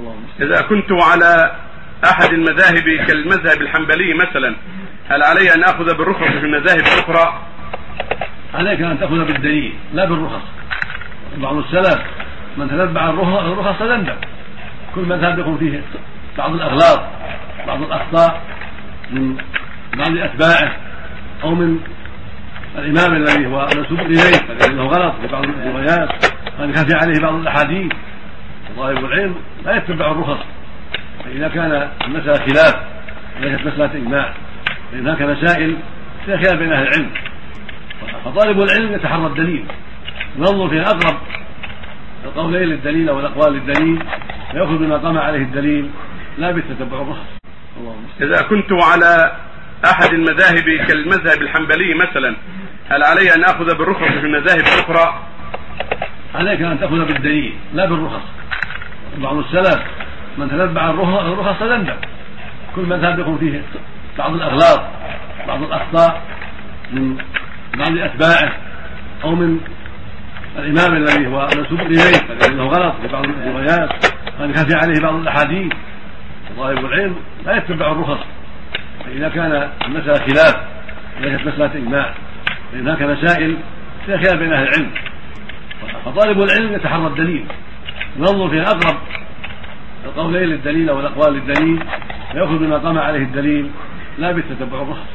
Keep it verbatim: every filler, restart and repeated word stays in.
إذا كنت على أحد المذاهب كالمذهب الحنبلي مثلا، هل علي أن أخذ بالرخص في المذاهب الأخرى؟ عليك أن تأخذ بالدليل لا بالرخص. بعض السلف من تتبع الرخص تندم. كل مذهب يكون فيه بعض الأغلاط بعض الأخطاء من بعض أتباعه أو من الإمام الذي هو منسوب إليه فإنه غلط في بعض الروايات قد خفي عليه بعض الأحاديث. طالب العلم لا يتبع الرخص، فإذا كان المسألة خلاف ليست مسألة إجماع، فإن هناك مسائل فيها خلاف بين أهل العلم، فطالب العلم يتحرى الدليل ينظر في أقرب القولين للدليل أو الأقوال للدليل ويأخذ بما قام عليه الدليل لا بالتتبع الرخص. إذا كنت على أحد المذاهب كالمذهب الحنبلي مثلا، هل علي أن أخذ بالرخص في المذاهب الأخرى؟ عليك أن تأخذ بالدليل لا بالرخص. بعض السلف من تتبع الرخص تندم. كل مذهب يكون فيه بعض الأغلاط بعض الأخطاء من بعض أتباعه أو من الإمام الذي هو منسوب إليه فإنه غلط في بعض الروايات قد خفي عليه بعض الأحاديث. طالب العلم لا يتبع الرخص، فإذا كان المسألة خلاف ليست مسألة إجماع، فإن هناك مسائل فيها خلاف بين أهل العلم، فطالب العلم يتحرى الدليل ينظر في أقرب القولين للدليل أو الأقوال للدليل ويأخذ بما قام عليه الدليل لا بالتتبع الرخص.